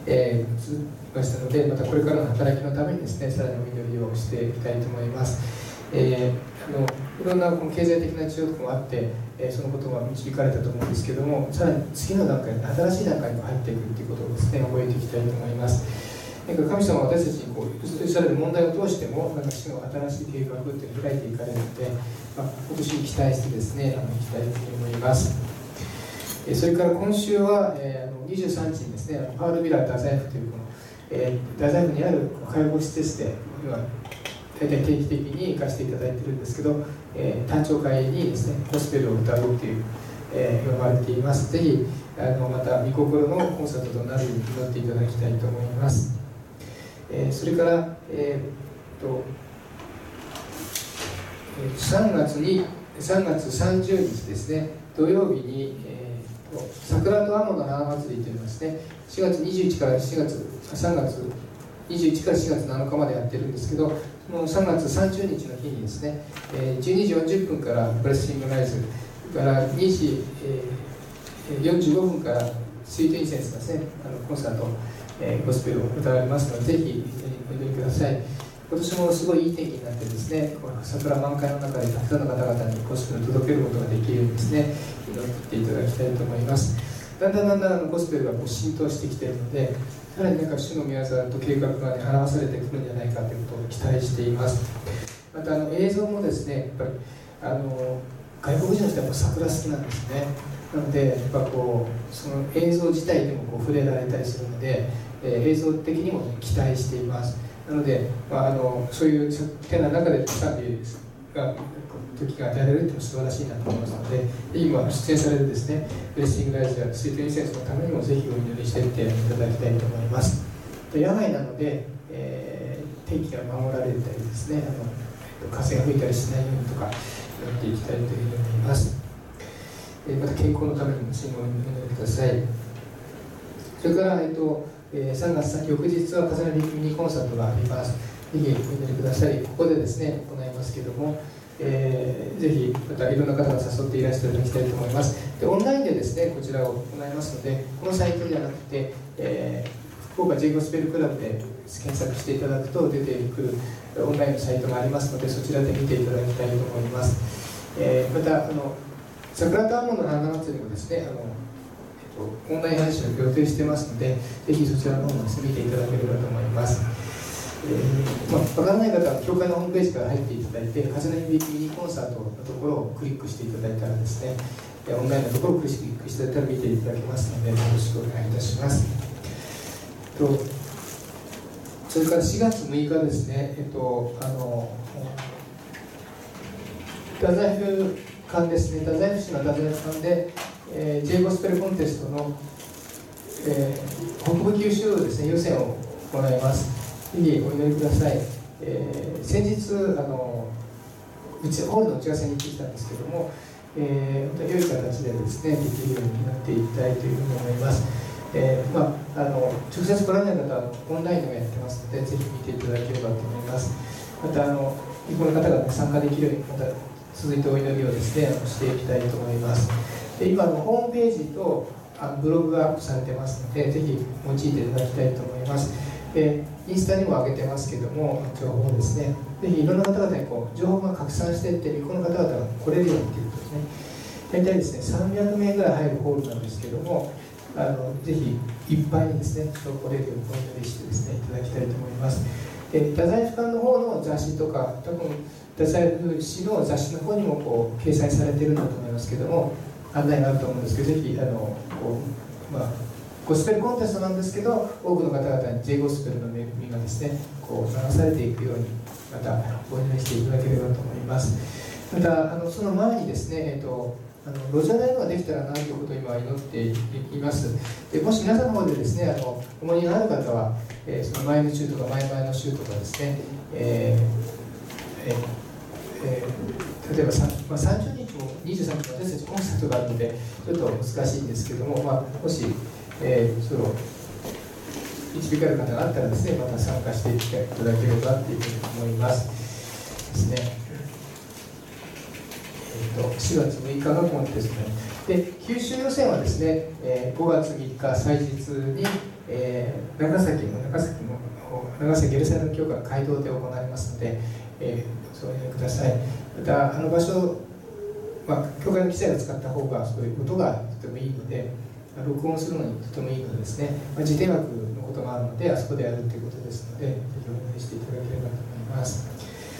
続きましたので、またこれからの働きのためにですね、さらにお祈りをしていきたいと思います。いろんなこの経済的な事情とかもあって、そのことが導かれたと思うんですけども、さらに次の段階、新しい段階に入っていくということをですね、覚えていきたいと思います。神様は私たちに許される問題を通しても、主の新しい計画というのを開いていかれるので、今年に期待してですね、いきたいと思います。それから今週は、23日にですね、パウルビラ太宰府という太宰府にある介護施設で、今大体定期的に行かせていただいているんですけど、誕生会にですね、ゴスペルを歌うという、呼ばれています。ぜひまた御心のコンサートとなるように祈っていただきたいと思います。それから、3月30日ですね、土曜日に、桜とアモの花祭りというのはですね、3月21から4月7日までやってるんですけど、その3月30日の日にですね、12時40分からブレッシングライズから2時、45分からスイートインセンスですね、コンサート、ゴスペルを歌われますので、ぜひお祈りください。今年もすごいいい天気になってですね、この桜満開の中でたくさんの方々にゴスペルを届けることができるようにですね、祈っていただきたいと思います。だんだんゴスペルが浸透してきているので、さらに主の御業と計画が表されてくるんじゃないかということを期待しています。また映像もですね、やっぱり外国人の人は桜好きなんですね。なのでその映像自体でも触れられたりするので、映像的にも期待しています。なので、そういう手な中で賛美が時が与えられるというのは素晴らしいなと思いますので、今出演されるですね、ブレッシングライズやスイートインセンスのためにもぜひお祈りしていっていただきたいと思います。野外なので、天気が守られたりですね、風が吹いたりしないようにとかやっていきたいというふうに思います。また健康のためにもお祈りください。それから、3月翌日は重ねミニコンサートがあります。ぜひお祈りください。ここでですね、行いますけれども、ぜひまたいろんな方が誘っていらしていただきたいと思います。でオンラインでですね、こちらを行いますので、このサイトじゃなくて、福岡 J ゴスペルクラブで検索していただくと出てくるオンラインのサイトがありますので、そちらで見ていただきたいと思います。また桜とアーモンドの花祭りもですね、オンライン配信を予定していますので、ぜひそちらの方も見ていただければと思います。わからない方は教会のホームページから入っていただいて、風の響きミニコンサートのところをクリックしていただいたらですね、オンラインのところをクリックしていただいたら見ていただけますので、よろしくお願いいたします。それから4月6日ですね、太宰府館ですね、太宰府市の太宰府館で、J ゴスペルコンテストの、北部九州ですね、予選を行います。ぜひお祈りください。先日ホールの打ち合わせに行ってきたんですけども、本当に良い形でですね、できるようになっていきたいというふうに思います。直接来られない方はオンラインでもやってますので、ぜひ見ていただければと思います。またこの方々参加できるように、また続いてお祈りをですね、していきたいと思います。で今ホームページとブログがアップされてますので、ぜひ用いていただきたいと思います。インスタにも上げてますけども、情報をですね、ぜひいろんな方々に情報が拡散していって、この方々が来れるようにということですね。大体ですね、300名ぐらい入るホールなんですけども、ぜひいっぱいにですね、人来れるようにお祈りしてですね、いただきたいと思います。太宰府館の方の雑誌とか、多分太宰府市の雑誌の方にも掲載されているんだと思いますけども、案内があると思うんですけど、ぜひゴスペルコンテストなんですけど、多くの方々に J ゴスペルの恵みがですね、流されていくように、またお祈りしていただければと思います。またその前にですね、路上ライブができたらなということを今祈っています。でもし皆さんの方でですね、重荷がある方は、その前の週とか前々の週とかですね、例えば30日も23日も私たちコンサートがあるのでちょっと難しいんですけども、もし、その導かれる方があったらですね、また参加していただければというふうに思いますですね。4月6日がコンテストで、九州予選はですね、5月3日祭日に長崎エルサレム教会の街道で行われますので、お入れください。また場所、教会の記者が使った方がそういうことがとてもいいので、録音するのにとてもいいのでですね、自転枠のこともあるのであそこでやるということですので、ぜひお願いしていただければと思います。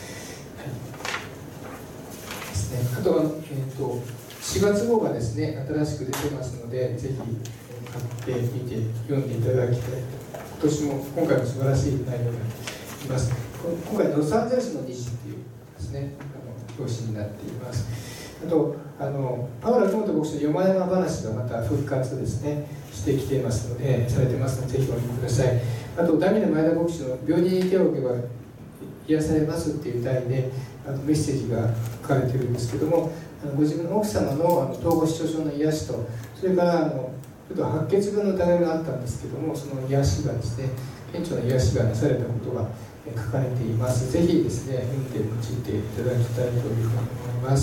ですね、あと4月号がですね新しく出てますので、ぜひ買ってみて読んでいただきたいと。今回も素晴らしい内容があります。今回ロサンゼルスの日誌っていうですね表紙になっています。あとパウロ・秋元牧師のよまやま話がまた復活ですねしてきていますので、されてますので、ぜひお読みください。あとダビデ前田牧師の病人に手を置けば癒されますっていう題でメッセージが書かれているんですけども、ご自分の奥様の統合失調症の癒しと、それからちょっと白血病の疑いがあったんですけども、その癒しがですね、顕著な癒しがなされたことが書かれています。ぜひですね読んで用いていただきたいというふうに思います。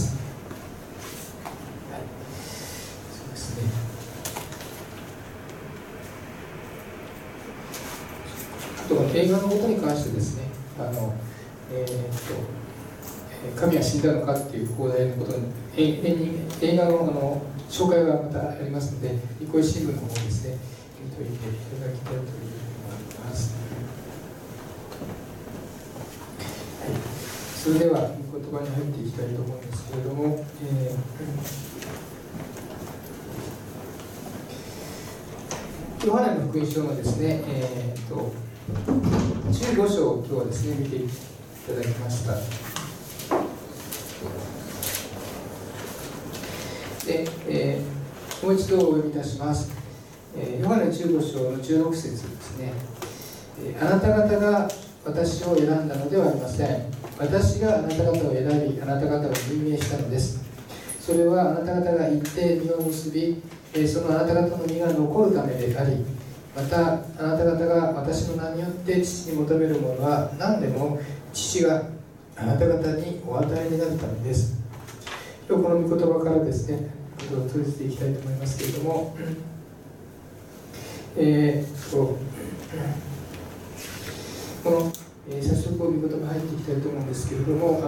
そうですね。あと映画のことに関してですね、神は死んだのかっていう放題のことに映画の紹介がまたありますので、ニコイ新聞の方ですね見ておいていただきたいというふうに思います。はい、それでは言葉に入っていきたいと思うんですけれども、ヨハネの福音書のですね、15章を今日はですね見ていただきました。で、もう一度お読みいたします。ヨハネ15章の16節ですね。あなた方が私を選んだのではありません。私があなた方を選び、あなた方を任命したのです。それはあなた方が行って実を結び、そのあなた方の実が残るためであり、またあなた方が私の名によって父に求めるものは何でも父があなた方にお与えになるためです。今日この御言葉からですね、言葉を取り付けていきたいと思いますけれども、この、早速御言葉入っていきたいと思うんですけれども、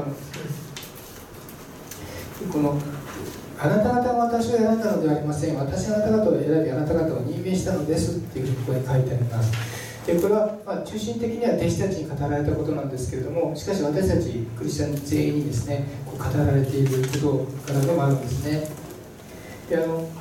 このあなた方が私を選んだのではありません。私があなた方を選び、あなた方を任命したのですっていうふうにここに書いてあります。でこれは、中心的には弟子たちに語られたことなんですけれども、しかし私たちクリスチャン全員にですねこう語られていることからでもあるんですね。で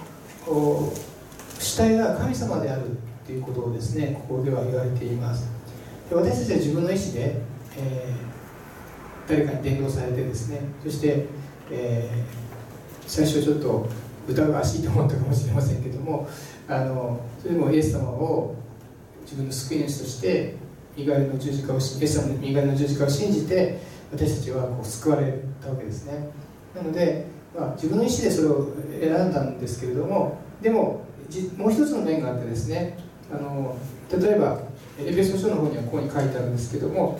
主体が神様であるということをですねここでは言われています。で私たちは自分の意思で、誰かに伝道されてですね、そして、最初ちょっと疑わしいと思ったかもしれませんけども、それでもイエス様を自分の救い主としてイエス様の身代わりの十字架を信じて私たちはこう救われたわけですね。なので、自分の意思でそれを選んだんですけれども、でももう一つの面があってですね、例えばエペソ書の方にはここに書いてあるんですけども、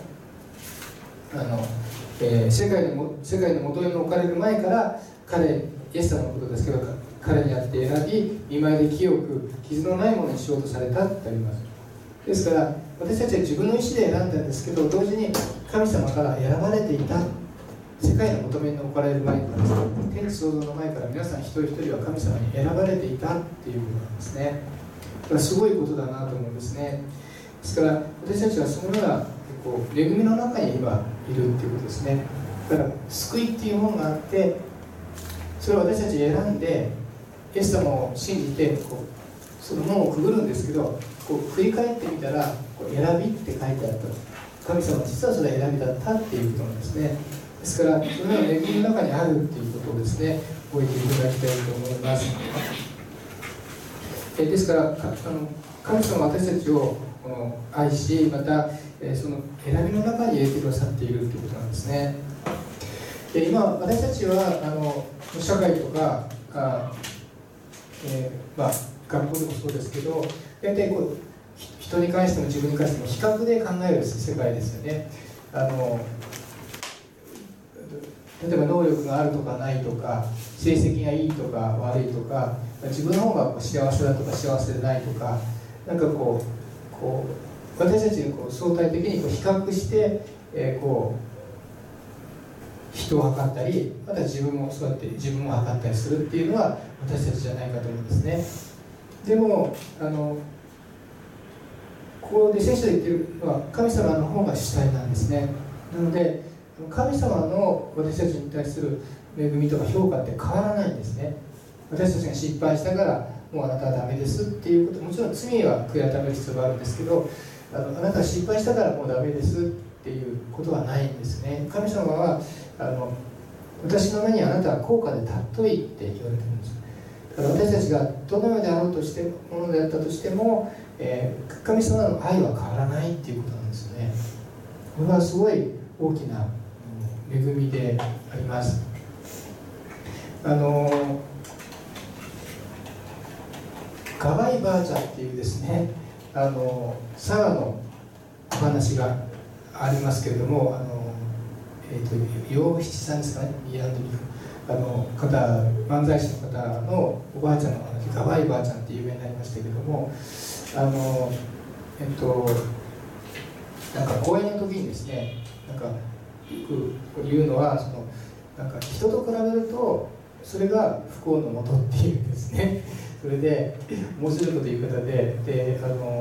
世界の元に置かれる前からイエス様のことですけど、彼にあって選び、見舞いで清く傷のないものにしようとされたってあります。ですから私たちは自分の意思で選んだんですけど、同時に神様から選ばれていた。世界の求めに置かれる前からですね、天地創造の前から皆さん一人一人は神様に選ばれていたっていうことなんですね。だからすごいことだなと思うんですね。ですから私たちはそのような恵みの中に今いるっていうことですね。だから救いっていうものがあって、それを私たち選んでイエス様を信じてその門をくぐるんですけど、振り返ってみたら選びって書いてあった。神様は実はそれは選びだったっていうことなんですね。ですからそのような恵みの中にあるっていうことをですね覚えていただきたいと思います。ですから神様は私たちを愛し、またその選びの中に入れてくださっているということなんですね。で今私たちは社会とか学校でもそうですけど、大体人に関しても自分に関しても比較で考える世界ですよね。例えば能力があるとかないとか、成績がいいとか悪いとか、自分の方が幸せだとか幸せでないとか、なんかこう私たちにこう相対的にこう比較して、こう人を測ったり、また自分もそうやって自分も測ったりするっていうのは私たちじゃないかと思うんですね。でもここで聖書で言っているのは神様の方が主体なんですね。なので神様の私たちに対する恵みとか評価って変わらないんですね。私たちが失敗したからもうあなたはダメですっていうこと、もちろん罪は悔い改める必要があるんですけど、あなたは失敗したからもうダメですっていうことはないんですね。神様は私の目にあなたは高価で尊いって言われてるんです。だから私たちがどのようであろうとしてものであったとしても、神様の愛は変わらないっていうことなんですよね。これはすごい大きな恵みであります。ガバイばあちゃんっていうですね、佐賀のお話がありますけれども、洋七さんですかね、漫才師の方のおばあちゃんの話、ガバイばあちゃんって有名になりましたけれども、なんか講演の時にですね、なんかよく言うのは、なんか人と比べるとそれが不幸のもとっていうんですね。それで面白いこと言う方で、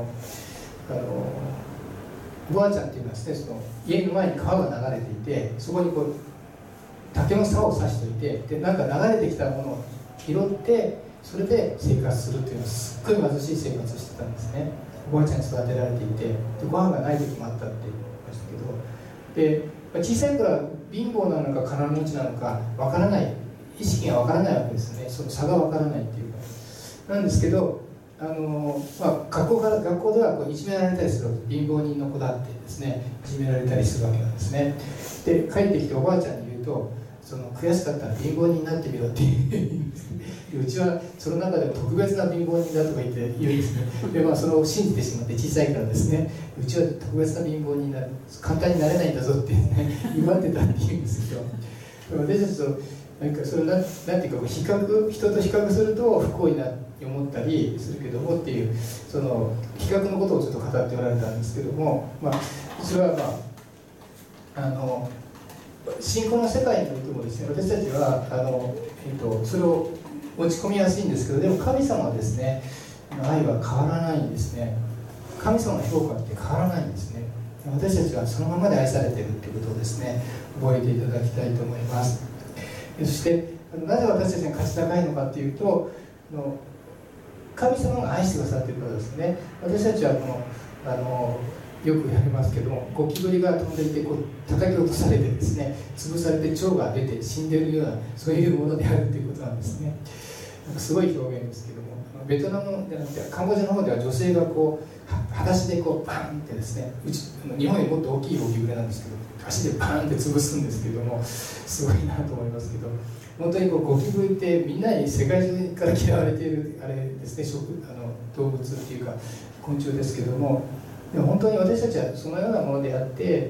おばあちゃんっていうのはですね、家の前に川が流れていて、そこにこう竹の竿を刺しておいて、でなんか流れてきたものを拾ってそれで生活するっていうのはすっごい貧しい生活をしてたんですね。おばあちゃんに育てられていて、でご飯がない時もあったって言いましたけど、で小さい頃は貧乏なのか金持ちなのかわからない、意識がわからないわけですね。その差がわからないっていうかなんですけど、学校ではこういじめられたりする、貧乏人の子だってですね、いじめられたりするわけなんですね。で帰ってきておばあちゃんに言うと、悔しかったら貧乏人になってみろって言うんですね。うちはその中でも特別な貧乏人だとか言うんですね。でそれを信じてしまって、小さいからですね、うちは特別な貧乏人になる、簡単になれないんだぞって、ね、言われてたって言うんですけど、私たちとなんかそれなんていうか、人と比較すると不幸に思ったりするけどもっていう、その比較のことをちょっと語っておられたんですけども、それは信仰の世界においてもですね、私たちはそれを落ち込みやすいんですけど、でも神様はですね、愛は変わらないんですね。神様の評価って変わらないんですね。私たちはそのままで愛されているということをですね、覚えていただきたいと思います。そしてなぜ私たちが価値高いのかというと、神様が愛してくださっているからですね。私たちはよくやりますけども、ゴキブリが飛んでいて叩き落とされてですね、潰されて腸が出て死んでいるような、そういうものであるということなんですね。すごい表現ですけども、ベトナムでなくてカンボジアの方では女性が裸足でバーンってですね、日本よりもっと大きいゴキブリなんですけど、足でバーンって潰すんですけども、すごいなと思いますけど、本当にゴキブリってみんなに世界中から嫌われているあれですね、動物っていうか昆虫ですけども、でも本当に私たちはそのようなものであって、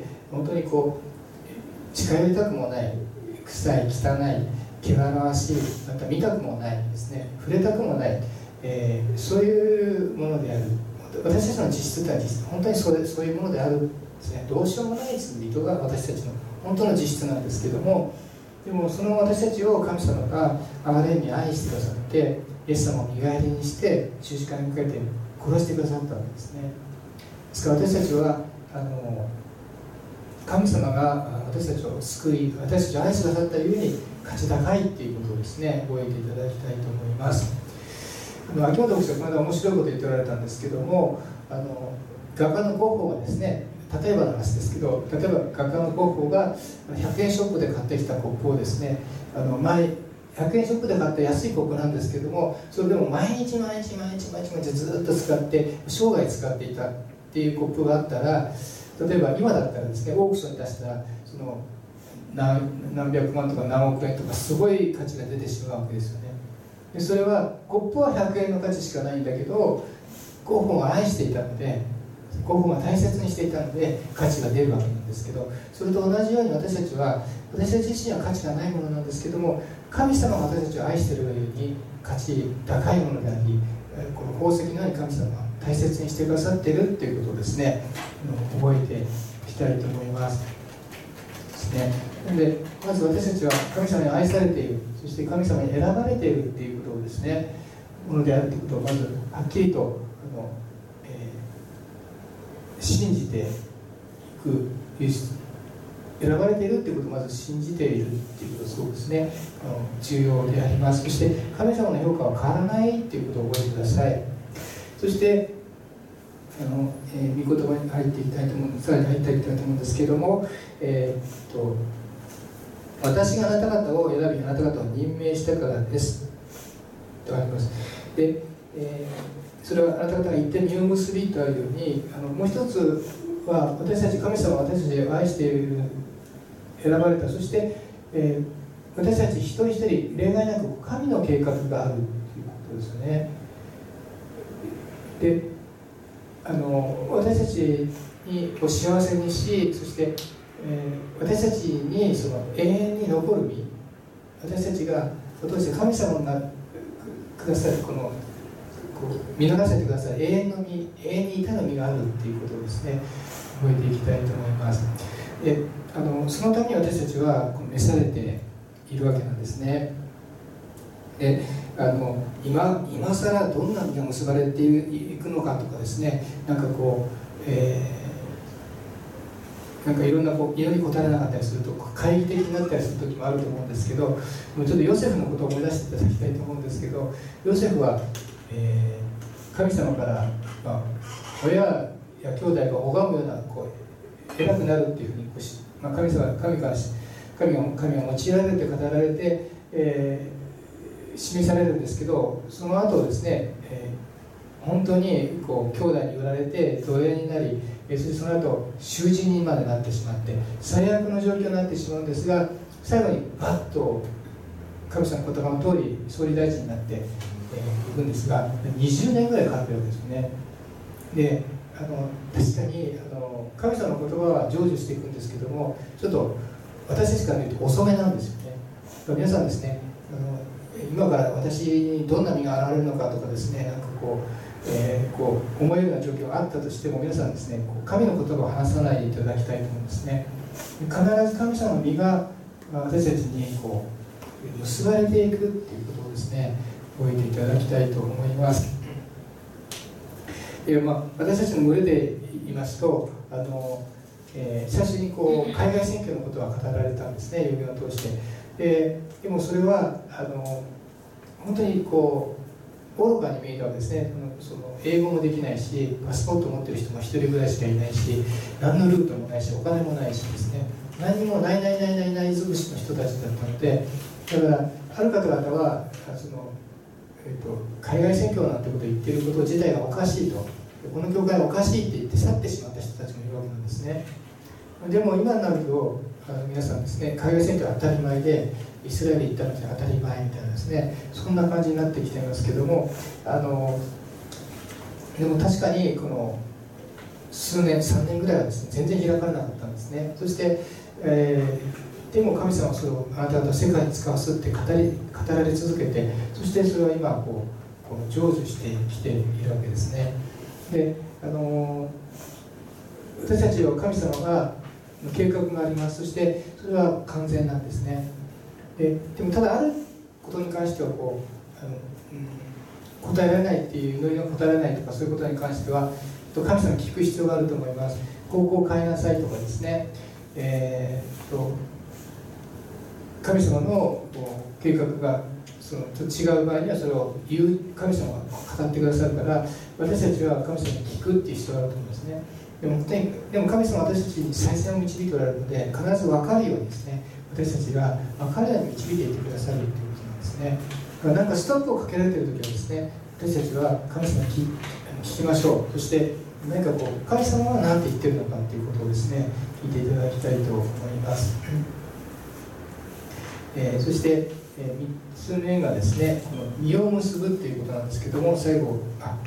本当に近寄りたくもない、臭い、汚い、汚らわしい、また見たくもないですね、触れたくもない、そういうものである。私たちの実質というのは本当にそういうものであるんですね。どうしようもない罪が私たちの本当の実質なんですけども、でもその私たちを神様が憐れみ愛してくださって、イエス様を身代わりにして十字架にかけて殺してくださったわけですね。ですから私たちは神様が私たちを救い、私たちを愛してくださったゆえに価値高いっていうことをですね、覚えていただきたいと思います。秋元牧師はまだ面白いことを言っておられたんですけども、画家のゴッホがですね、例えばの話ですけど、例えば画家のゴッホが100円ショップで買ってきたコップをですね、100円ショップで買った安いコップなんですけども、それでも毎日ずっと使って生涯使っていたっていうコップがあったら、例えば今だったらですね、オークションに出したら何百万とか何億円とかすごい価値が出てしまうわけですよね。でそれはコップは100円の価値しかないんだけど、ゴッホが愛していたので、ゴッホが大切にしていたので価値が出るわけなんですけど、それと同じように私たち自身は価値がないものなんですけども、神様が私たちを愛しているがゆえに価値高いものであり、この宝石のように神様が大切にしてくださっているということをですね、覚えていきたいと思いますですね。なのでまず私たちは神様に愛されている、そして神様に選ばれているということをですね、ものであるということをまずはっきりと信じていく、選ばれているということをまず信じているということがすごくですね重要であります。そして神様の評価は変わらないということを覚えてください。そして御言葉に入っていきたいと思うんです。さらに入っていきたいと思うんですけれども、私があなた方を選びあなた方を任命したからですとあります。で、それはあなた方が言って実を結びとあるように、もう一つは私たち、神様は私たちを愛している、選ばれた、そして、私たち一人一人例外なく神の計画があるということですよね。で、私たちに幸せにし、そして、私たちにその永遠に残る身、私たちが通して神様がくださるこの見逃せてください永遠の身、永遠に至る身があるということをですね覚えていきたいと思います。で、そのために私たちは召されているわけなんですね。で、今更どんな身が結ばれていくのかとかですね、なんかこう、なんかいろんな祈りに応えなかったりすると懐疑的になったりする時もあると思うんですけど、もうちょっとヨセフのことを思い出していただきたいと思うんですけど、ヨセフは、神様から、親や兄弟が拝むような偉くなるっていうふうに神が用いられて語られて、示されるんですけど、その後ですね、本当に兄弟に売られて奴隷になり、そしてその後囚人にまでなってしまって最悪の状況になってしまうんですが、最後にバッと神様の言葉の通り総理大臣になっていくんですが、20年ぐらいかかってるわけですよね。で、確かに神様の言葉は成就していくんですけども、ちょっと私たちから見ると遅めなんですよね。皆さんですね、今から私にどんな身が現れるのかとかですね、なんか思えるような状況があったとしても、皆さんですね、神の言葉を話さないでいただきたいと思うんですね。必ず神様の身が私たちに結ばれていくっていうことをですね覚えていただきたいと思います。私たちの群れで言いますと、最初に海外選挙のことは語られたんですね、予言を通して。でもそれは本当に愚かに見えたわけですね。その英語もできないし、パスポートを持っている人も一人ぐらいしかいないし、何のルートもないし、お金もないしですね、何もない尽くしの人たちだったので、だからある方々は海外選挙なんてことを言っていること自体がおかしいと、この教会はおかしいって言って去ってしまった人たちもいるわけなんですね。でも今になると皆さんですね、海外選挙は当たり前で、イスラエル行ったのに当たり前みたいなですね、そんな感じになってきていますけども、でも確かにこの数年、3年ぐらいはですね、全然開かれなかったんですね。そして、でも神様はそれをあなた方世界に使わすって語られ続けて、そしてそれは今成就してきているわけですね。で、私たちは神様が計画があります。そしてそれは完全なんですね。でもただあることに関しては答えられないっていう、祈りが答えられないとか、そういうことに関しては神様に聞く必要があると思います。こう変えなさいとかですね、神様の計画がちょっと違う場合にはそれを言う神様が語ってくださるから、私たちは神様に聞くっていう必要があると思うんですね。でも神様は私たちに再選を導いておられるので、必ず分かるようにですね、私たちが彼らに導いていってくださるということなんですね。だからなんかストップをかけられている時はですね、私たちは神様に聞きましょう。そして何か神様は何て言ってるのかということをですね、聞いていただきたいと思います。そして3つ目がですね、この実を結ぶということなんですけども、最後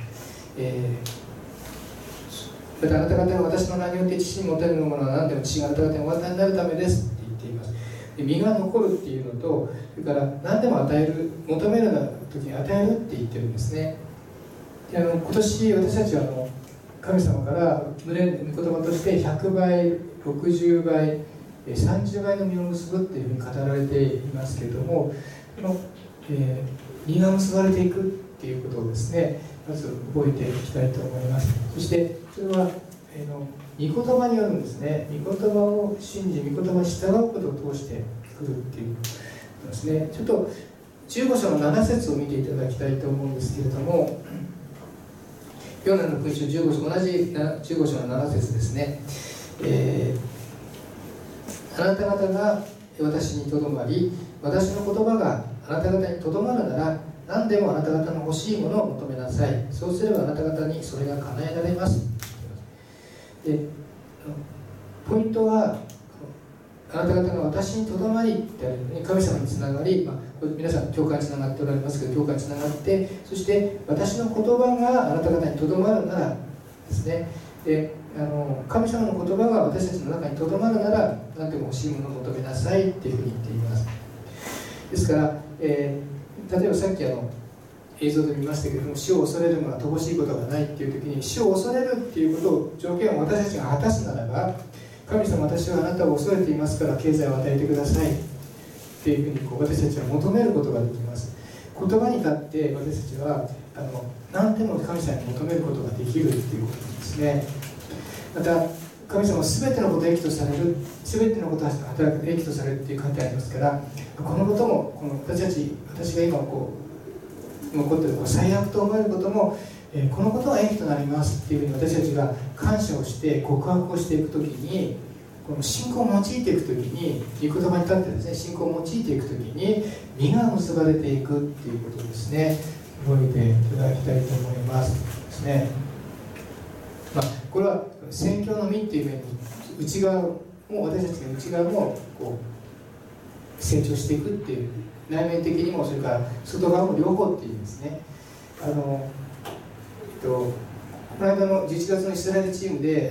またあなた方が私の名によって父に求めるものは何でも父があなた方にお与えになるためですって言っています。で、実が残るっていうのと、それから何でも与える、求める時に与えるって言ってるんですね。 今年私たちは神様から御言葉として100倍、60倍、30倍の実を結ぶっていうふうに語られていますけれども、実が結ばれていくっていうことをですね、まず覚えていきたいと思います。そしてそれは御言葉によるんですね。御言葉を信じ、御言葉に従うことを通してくるっていうことですね。ちょっと15章の7節を見ていただきたいと思うんですけれども、ヨナの福音書15章、同じ15章の7節ですね。あなた方が私にとどまり、私の言葉があなた方にとどまるなら、何でもあなた方の欲しいものを求めなさい。そうすればあなた方にそれが叶えられます。で、ポイントは、あなた方が私にとどまりってあるように、神様につながり、皆さん教会につながっておられますけど、教会につながって、そして私の言葉があなた方にとどまるならですね、で神様の言葉が私たちの中にとどまるなら、何でも欲しいものを求めなさいっていうふうに言っています。ですから、例えばさっき映像で見ましたけれども、死を恐れるのは乏しいことがないっていう時に、死を恐れるっていうことを条件を私たちが果たすならば、神様、私はあなたを恐れていますから経済を与えてくださいっていうふうに私たちは求めることができます。言葉に立って私たちは何でも神様に求めることができるっていうことですね。また神様は全てのことを益とされる、全てのことを働く益とされるっていう書いてありますから、このことも私が今残っている最悪と思えることも、このことは益となりますっていうふうに私たちが感謝をして告白をしていくときに、この信仰を用いていくときに、御言葉に立ってですね、信仰を用いていくときに実が結ばれていくっていうことですね、覚えていただきたいと思いますですね。これは宣教の実っていう面に内側も、私たちの内側も成長していくっていう、内面的にもそれから外側も両方っていうんですね。この間の11月のイスラエルチームで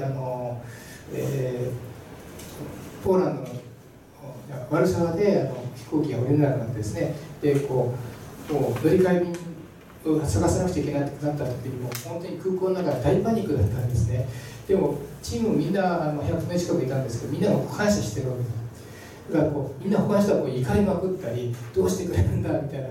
ポーランドのワルシャワで飛行機が降りれなくなってですね、でもう乗り換え便を探さなくちゃいけなくなった時に、もう本当に空港の中で大パニックだったんですね。でもチームみんな100名近くいたんですけど、みんなが感謝してるわけです。だからみんな他の人は怒りまくったり、どうしてくれるんだみたいな